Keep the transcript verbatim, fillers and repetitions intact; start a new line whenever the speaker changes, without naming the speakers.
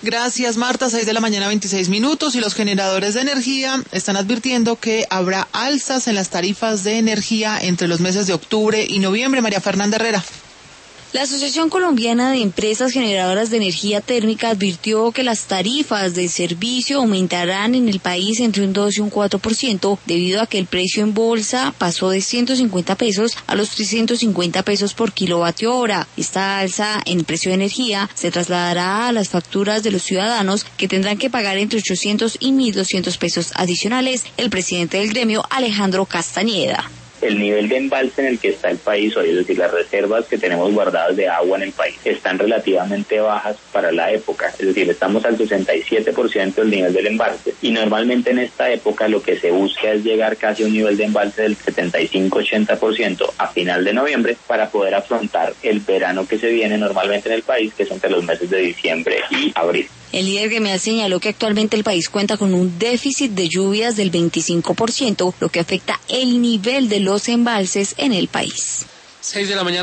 Gracias, Marta. Seis de la mañana, veintiséis minutos, y los generadores de energía están advirtiendo que habrá alzas en las tarifas de energía entre los meses de octubre y noviembre. María Fernanda Herrera.
La Asociación Colombiana de Empresas Generadoras de Energía Térmica advirtió que las tarifas de servicio aumentarán en el país entre un dos y un cuatro por ciento debido a que el precio en bolsa pasó de ciento cincuenta pesos a los trescientos cincuenta pesos por kilovatio hora. Esta alza en el precio de energía se trasladará a las facturas de los ciudadanos, que tendrán que pagar entre ochocientos y mil doscientos pesos adicionales. El presidente del gremio, Alejandro Castañeda.
El nivel de embalse en el que está el país hoy, es decir, las reservas que tenemos guardadas de agua en el país, están relativamente bajas para la época, es decir, estamos al sesenta y siete por ciento del nivel del embalse, y normalmente en esta época lo que se busca es llegar casi a un nivel de embalse del setenta y cinco a ochenta por ciento a final de noviembre para poder afrontar el verano que se viene normalmente en el país, que es entre los meses de diciembre y abril.
El líder gremial señaló que actualmente el país cuenta con un déficit de lluvias del veinticinco por ciento, lo que afecta el nivel de los embalses en el país.
Seis de la mañana.